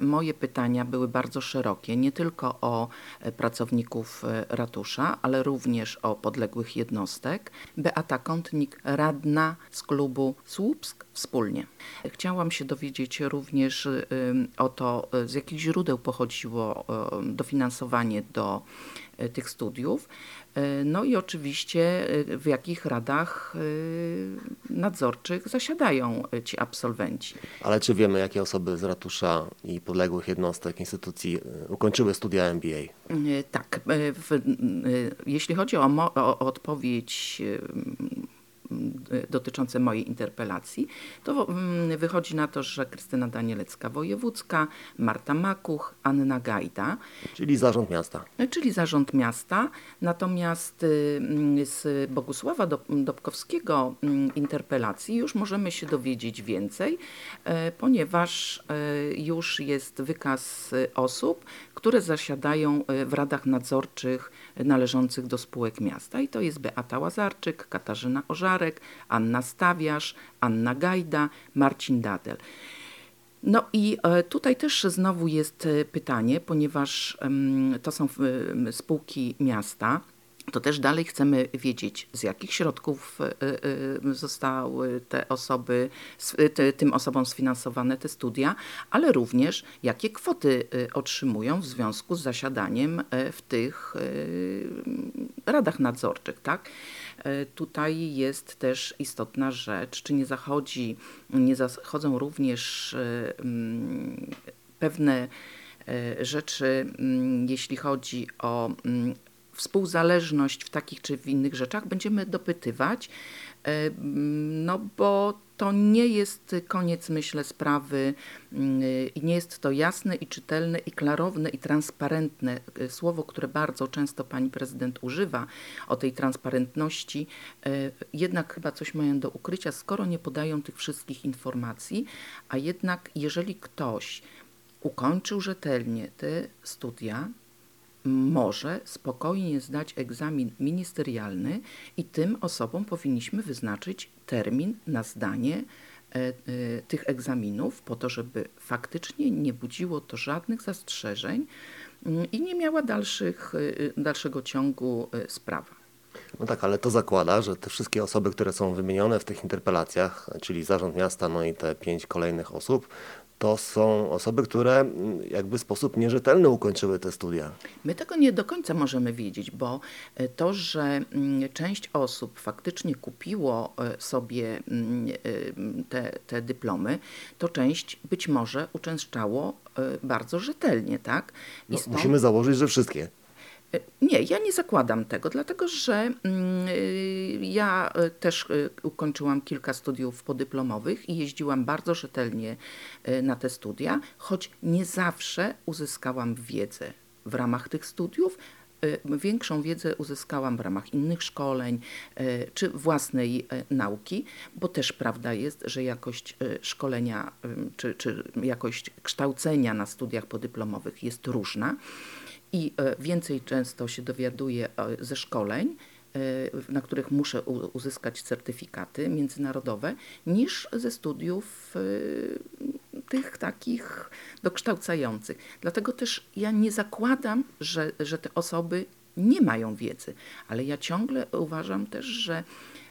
moje pytania były bardzo szerokie, nie tylko o pracowników ratusza, ale również o podległych jednostek. Beata Kątnik, radna z klubu Słupsk wspólnie. Chciałam się dowiedzieć również o to, z jakich źródeł pochodziło dofinansowanie do tych studiów. No i oczywiście w jakich radach nadzorczych zasiadają ci absolwenci. Ale czy wiemy, jakie osoby z ratusza i podległych jednostek, instytucji ukończyły studia MBA? Tak, jeśli chodzi o odpowiedź dotyczące mojej interpelacji, to wychodzi na to, że Krystyna Danielecka-Wojewódzka, Marta Makuch, Anna Gajda. Czyli zarząd miasta. Czyli zarząd miasta. Natomiast z Bogusława Dobkowskiego interpelacji już możemy się dowiedzieć więcej, ponieważ już jest wykaz osób, które zasiadają w radach nadzorczych należących do spółek miasta. I to jest Beata Łazarczyk, Katarzyna Ożarek, Anna Stawiarz, Anna Gajda, Marcin Dadel. No i tutaj też znowu jest pytanie, ponieważ to są spółki miasta, to też dalej chcemy wiedzieć, z jakich środków zostały te osoby, tym osobom sfinansowane te studia, ale również jakie kwoty otrzymują w związku z zasiadaniem w tych radach nadzorczych, tak? Tutaj jest też istotna rzecz, czy nie zachodzą również pewne rzeczy, jeśli chodzi o współzależność w takich czy w innych rzeczach, będziemy dopytywać, no bo to nie jest koniec, myślę, sprawy i nie jest to jasne i czytelne i klarowne i transparentne. Słowo, które bardzo często pani prezydent używa o tej transparentności, jednak chyba coś mają do ukrycia, skoro nie podają tych wszystkich informacji, a jednak jeżeli ktoś ukończył rzetelnie te studia, może spokojnie zdać egzamin ministerialny i tym osobom powinniśmy wyznaczyć termin na zdanie tych egzaminów po to, żeby faktycznie nie budziło to żadnych zastrzeżeń i nie miała dalszego ciągu sprawa. No tak, ale to zakłada, że te wszystkie osoby, które są wymienione w tych interpelacjach, czyli zarząd miasta, no i te 5 kolejnych osób, to są osoby, które jakby w sposób nierzetelny ukończyły te studia. My tego nie do końca możemy wiedzieć, bo to, że część osób faktycznie kupiło sobie te dyplomy, to część być może uczęszczało bardzo rzetelnie, tak? No, musimy założyć, że wszystkie. Nie, ja nie zakładam tego, dlatego że ja też ukończyłam kilka studiów podyplomowych i jeździłam bardzo rzetelnie na te studia, choć nie zawsze uzyskałam wiedzę w ramach tych studiów. Większą wiedzę uzyskałam w ramach innych szkoleń czy własnej nauki, bo też prawda jest, że jakość szkolenia czy jakość kształcenia na studiach podyplomowych jest różna. I więcej często się dowiaduję ze szkoleń, na których muszę uzyskać certyfikaty międzynarodowe, niż ze studiów tych takich dokształcających. Dlatego też ja nie zakładam, że te osoby nie mają wiedzy, ale ja ciągle uważam też, że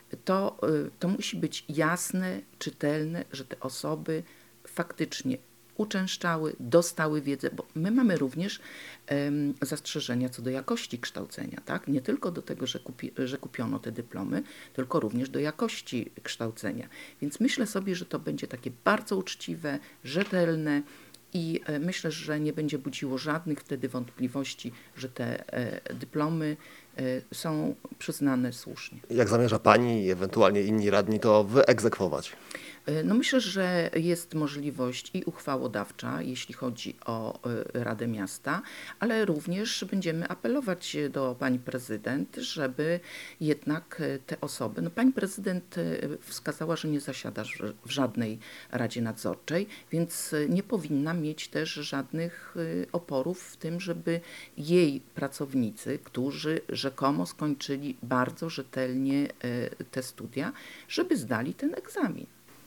to musi być jasne, czytelne, że te osoby faktycznie uczęszczały, dostały wiedzę, bo my mamy również zastrzeżenia co do jakości kształcenia, tak? Nie tylko do tego, że kupiono te dyplomy, tylko również do jakości kształcenia. Więc myślę sobie, że to będzie takie bardzo uczciwe, rzetelne i myślę, że nie będzie budziło żadnych wtedy wątpliwości, że te dyplomy są przyznane słusznie. Jak zamierza pani i ewentualnie inni radni to wyegzekwować? No myślę, że jest możliwość i uchwałodawcza, jeśli chodzi o Radę Miasta, ale również będziemy apelować do pani prezydent, żeby jednak te osoby, no pani prezydent wskazała, że nie zasiada w żadnej Radzie Nadzorczej, więc nie powinna mieć też żadnych oporów w tym, żeby jej pracownicy, którzy rzekomo skończyli bardzo rzetelnie te studia, żeby zdali ten egzamin.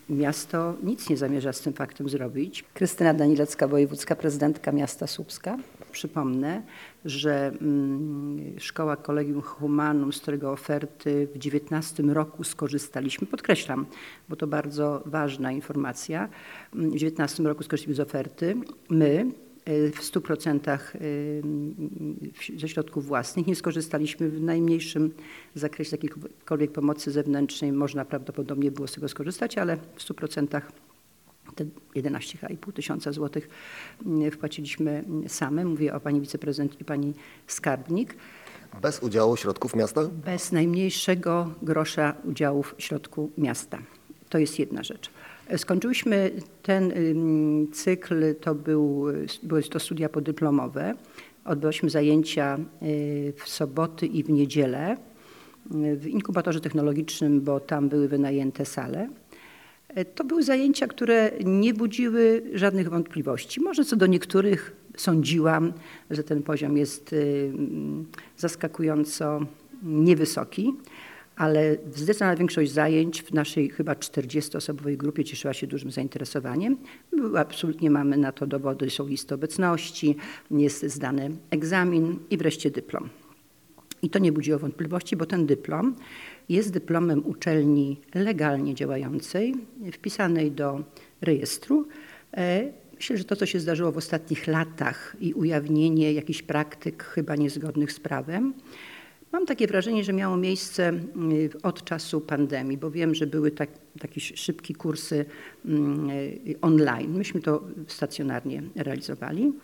Miasto nic nie zamierza z tym faktem zrobić. Krystyna Danilecka, wojewódzka prezydentka miasta Słupska. Przypomnę, że Szkoła Collegium Humanum, z którego oferty w 2019 roku skorzystaliśmy, podkreślam, bo to bardzo ważna informacja, w 2019 roku skorzystaliśmy z oferty. My w 100% ze środków własnych. Nie skorzystaliśmy w najmniejszym zakresie jakiejkolwiek pomocy zewnętrznej. Można prawdopodobnie było z tego skorzystać, ale w 100% te 11,5 tysiąca złotych wpłaciliśmy same. Mówię o pani wiceprezydent i pani skarbnik. Bez udziału środków miasta? Bez najmniejszego grosza udziałów środku miasta. To jest jedna rzecz. Skończyłyśmy ten cykl, były to studia podyplomowe. Odbyłyśmy zajęcia w soboty i w niedzielę w inkubatorze technologicznym, bo tam były wynajęte sale. To były zajęcia, które nie budziły żadnych wątpliwości. Może co do niektórych sądziłam, że ten poziom jest zaskakująco niewysoki, ale zdecydowana większość zajęć w naszej chyba 40-osobowej grupie cieszyła się dużym zainteresowaniem. Absolutnie mamy na to dowody, są listy obecności, jest zdany egzamin i wreszcie dyplom. I to nie budziło wątpliwości, bo ten dyplom jest dyplomem uczelni legalnie działającej, wpisanej do rejestru. Myślę, że to, co się zdarzyło w ostatnich latach i ujawnienie jakichś praktyk chyba niezgodnych z prawem, mam takie wrażenie, że miało miejsce od czasu pandemii, bo wiem, że były takie szybkie kursy online. Myśmy to stacjonarnie realizowali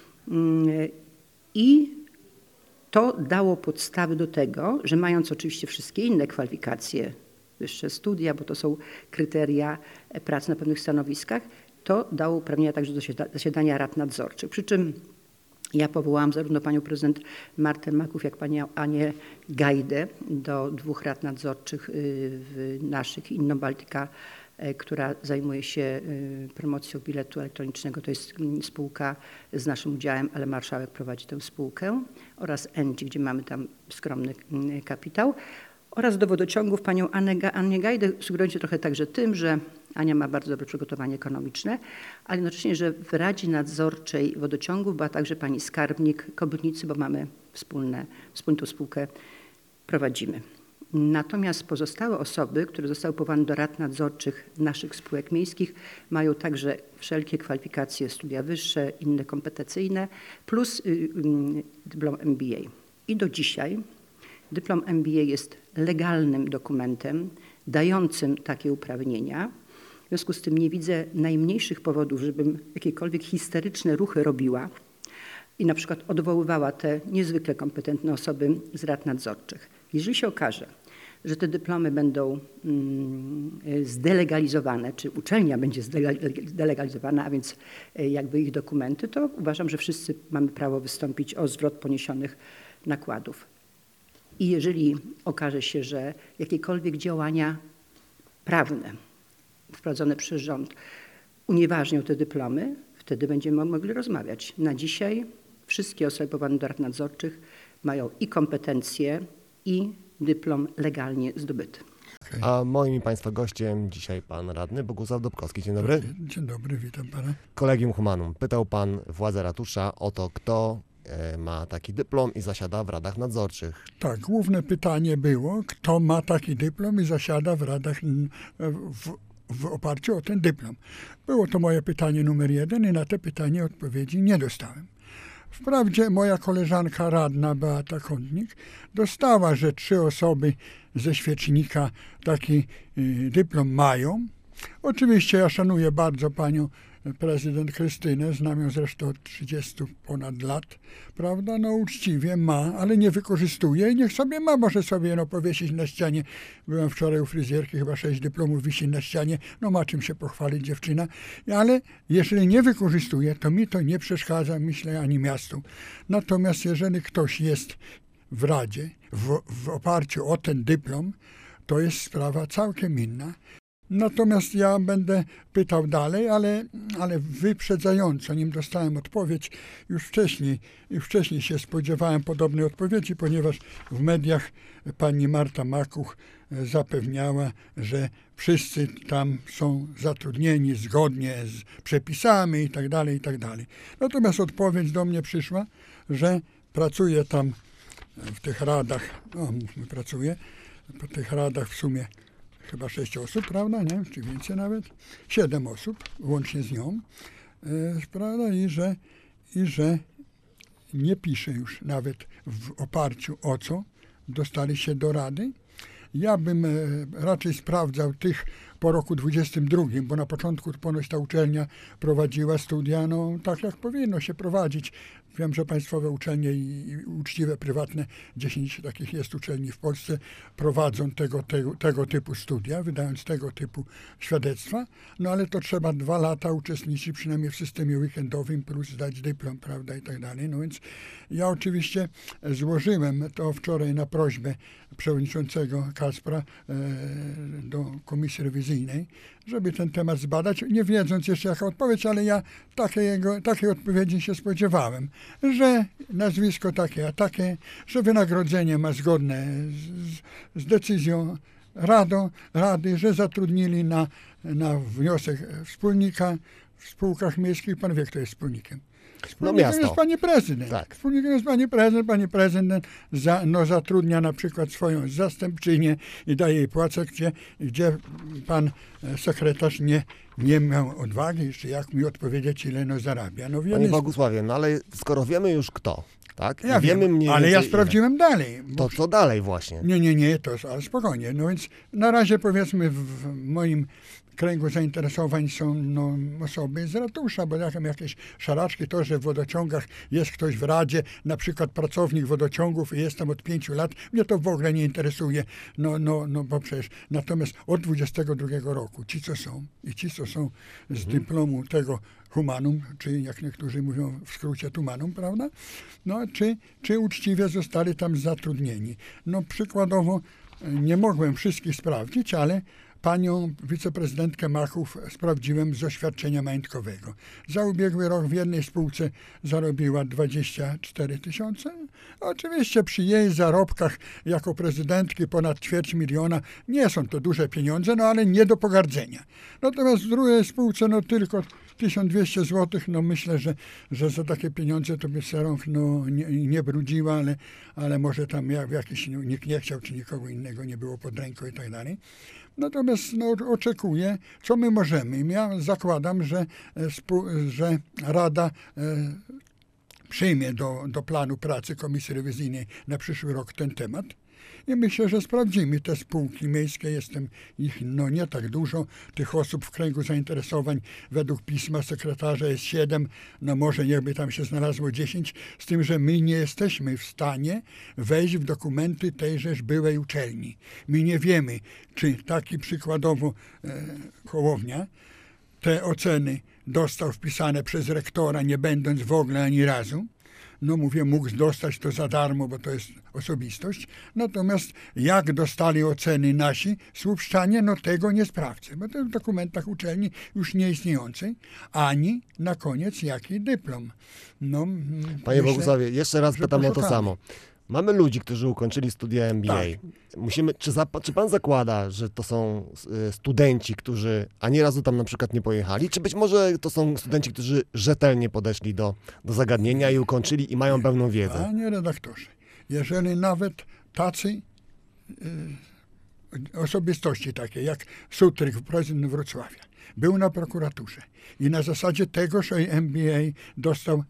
i to dało podstawy do tego, że mając oczywiście wszystkie inne kwalifikacje, wyższe studia, bo to są kryteria pracy na pewnych stanowiskach, to dało uprawnienia także do zasiadania rad nadzorczych. Przy czym ja powołałam zarówno panią prezydent Martę Maków, jak panią Anię Gajdę do 2 rad nadzorczych w naszych Inno Baltica, która zajmuje się promocją biletu elektronicznego. To jest spółka z naszym udziałem, ale marszałek prowadzi tę spółkę, oraz ENGIE, gdzie mamy tam skromny kapitał. Oraz do wodociągów panią Anię Gajdę, sugerując się trochę także tym, że Ania ma bardzo dobre przygotowanie ekonomiczne, ale jednocześnie, że w Radzie Nadzorczej Wodociągów była także pani skarbnik Kobylnicy, bo mamy wspólną spółkę prowadzimy. Natomiast pozostałe osoby, które zostały powołane do rad nadzorczych naszych spółek miejskich, mają także wszelkie kwalifikacje, studia wyższe, inne kompetencyjne, plus dyplom MBA. I do dzisiaj dyplom MBA jest legalnym dokumentem dającym takie uprawnienia. W związku z tym nie widzę najmniejszych powodów, żebym jakiekolwiek histeryczne ruchy robiła i na przykład odwoływała te niezwykle kompetentne osoby z rad nadzorczych. Jeżeli się okaże, że te dyplomy będą zdelegalizowane, czy uczelnia będzie zdelegalizowana, a więc jakby ich dokumenty, to uważam, że wszyscy mamy prawo wystąpić o zwrot poniesionych nakładów. I jeżeli okaże się, że jakiekolwiek działania prawne wprowadzone przez rząd unieważnią te dyplomy, wtedy będziemy mogli rozmawiać. Na dzisiaj wszystkie osoby powołane do rad nadzorczych mają i kompetencje, i dyplom legalnie zdobyty. A moim i państwa gościem dzisiaj pan radny Bogusław Dobkowski. Dzień dobry. Dzień dobry, witam pana. Collegium Humanum. Pytał pan władze ratusza o to, kto ma taki dyplom i zasiada w radach nadzorczych. Tak, główne pytanie było, kto ma taki dyplom i zasiada w radach w oparciu o ten dyplom. Było to moje pytanie numer 1 i na te pytanie odpowiedzi nie dostałem. Wprawdzie moja koleżanka radna Beata Kątnik dostała, że 3 osoby ze świecznika taki dyplom mają. Oczywiście ja szanuję bardzo panią prezydent Krystynę, znam ją zresztą od 30 ponad lat, prawda, no uczciwie ma, ale nie wykorzystuje i niech sobie ma, może sobie powiesić na ścianie. Byłem wczoraj u fryzjerki, chyba 6 dyplomów wisi na ścianie, no ma czym się pochwalić dziewczyna, ale jeżeli nie wykorzystuje, to mi to nie przeszkadza, myślę, ani miastu. Natomiast jeżeli ktoś jest w Radzie w oparciu o ten dyplom, to jest sprawa całkiem inna. Natomiast ja będę pytał dalej, ale wyprzedzająco, nim dostałem odpowiedź, już wcześniej się spodziewałem podobnej odpowiedzi, ponieważ w mediach pani Marta Makuch zapewniała, że wszyscy tam są zatrudnieni zgodnie z przepisami i tak dalej, i tak dalej. Natomiast odpowiedź do mnie przyszła, że pracuje tam w tych radach, pracuje po tych radach w sumie chyba 6 osób, prawda, nie? Czy więcej nawet, 7 osób, łącznie z nią, prawda, i że nie pisze już nawet w oparciu o co dostali się do rady. Ja bym raczej sprawdzał tych po roku 22, bo na początku ponoć ta uczelnia prowadziła studia, no tak jak powinno się prowadzić. Wiem, że państwowe uczelnie i uczciwe, prywatne, 10 takich jest uczelni w Polsce, prowadzą tego typu studia, wydając tego typu świadectwa, no ale to trzeba 2 lata uczestniczyć przynajmniej w systemie weekendowym, plus zdać dyplom, prawda, i tak dalej. No więc ja oczywiście złożyłem to wczoraj na prośbę przewodniczącego Kacpra do komisji rewizyjnej, żeby ten temat zbadać, nie wiedząc jeszcze jaka odpowiedź, ale ja takiej odpowiedzi się spodziewałem, że nazwisko takie a takie, że wynagrodzenie ma zgodne z decyzją rady, że zatrudnili na wniosek wspólnika w spółkach miejskich. Pan wie, kto jest wspólnikiem. Wspólnikiem jest pani prezydent. Tak. Wspólnikiem jest pani prezydent zatrudnia na przykład swoją zastępczynię i daje jej płacę, gdzie pan sekretarz nie miał odwagi jeszcze jak mi odpowiedzieć, ile zarabia. No, Panie Bogusławie, no ale skoro wiemy już kto, tak? Ja wiemy wiem, ale ja sprawdziłem dalej. To co dalej właśnie? Nie, ale spokojnie. No więc na razie powiedzmy w moim kręgu zainteresowań są osoby z ratusza, bo jakieś szaraczki, to, że w wodociągach jest ktoś w radzie, na przykład pracownik wodociągów i jestem od 5 lat, mnie to w ogóle nie interesuje, bo przecież natomiast od 22 roku ci, co są z dyplomu tego humanum, czy jak niektórzy mówią w skrócie tumanum, prawda? No, czy uczciwie zostali tam zatrudnieni. No przykładowo nie mogłem wszystkich sprawdzić, ale panią wiceprezydentkę Machów sprawdziłem z oświadczenia majątkowego. Za ubiegły rok w jednej spółce zarobiła 24 000. Oczywiście przy jej zarobkach jako prezydentki ponad 250 000 nie są to duże pieniądze, no ale nie do pogardzenia. Natomiast w drugiej spółce tylko 1200 zł, no myślę, że za takie pieniądze to by się rąk nie brudziła, ale może tam jakiś nikt nie chciał, czy nikogo innego nie było pod ręką i tak dalej. Natomiast oczekuję, co my możemy. Ja zakładam, że Rada przyjmie do planu pracy Komisji Rewizyjnej na przyszły rok ten temat. I myślę, że sprawdzimy te spółki miejskie. Ich nie tak dużo. Tych osób w kręgu zainteresowań według pisma sekretarza jest 7. No może niechby tam się znalazło 10. Z tym, że my nie jesteśmy w stanie wejść w dokumenty tejżeż byłej uczelni. My nie wiemy, czy taki przykładowo Hołownia te oceny dostał wpisane przez rektora, nie będąc w ogóle ani razu. No mówię, mógł dostać to za darmo, bo to jest osobistość. Natomiast jak dostali oceny nasi słupszczanie, tego nie sprawdzę, bo to w dokumentach uczelni już nieistniejącej, ani na koniec jaki dyplom. Panie Bogusławie, jeszcze raz pytam o to samo. Mamy ludzi, którzy ukończyli studia MBA. Tak. Czy pan zakłada, że to są studenci, którzy ani razu tam na przykład nie pojechali? Czy być może to są studenci, którzy rzetelnie podeszli do zagadnienia i ukończyli i mają pełną wiedzę? Panie redaktorze, jeżeli nawet tacy osobistości takie jak Sutryk, prezydent Wrocławia, był na prokuraturze i na zasadzie tegoż MBA dostał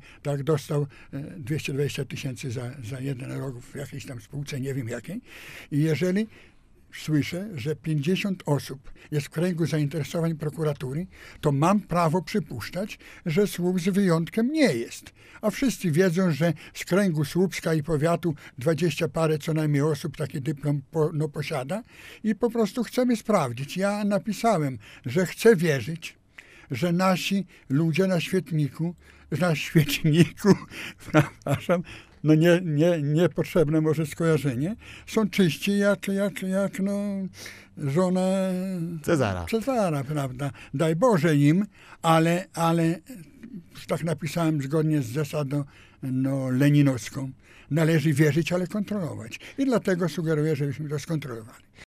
220 000 za 1 rok w jakiejś tam spółce, nie wiem jakiej. I jeżeli słyszę, że 50 osób jest w kręgu zainteresowań prokuratury, to mam prawo przypuszczać, że Słup z wyjątkiem nie jest. A wszyscy wiedzą, że z kręgu Słupska i powiatu 20 parę co najmniej osób taki dyplom posiada i po prostu chcemy sprawdzić. Ja napisałem, że chcę wierzyć, że nasi ludzie na świetniku, przepraszam, niepotrzebne może skojarzenie, są czyści jak żona Cezara, prawda? Daj Boże im, ale tak napisałem zgodnie z zasadą leninowską. Należy wierzyć, ale kontrolować. I dlatego sugeruję, żebyśmy to skontrolowali.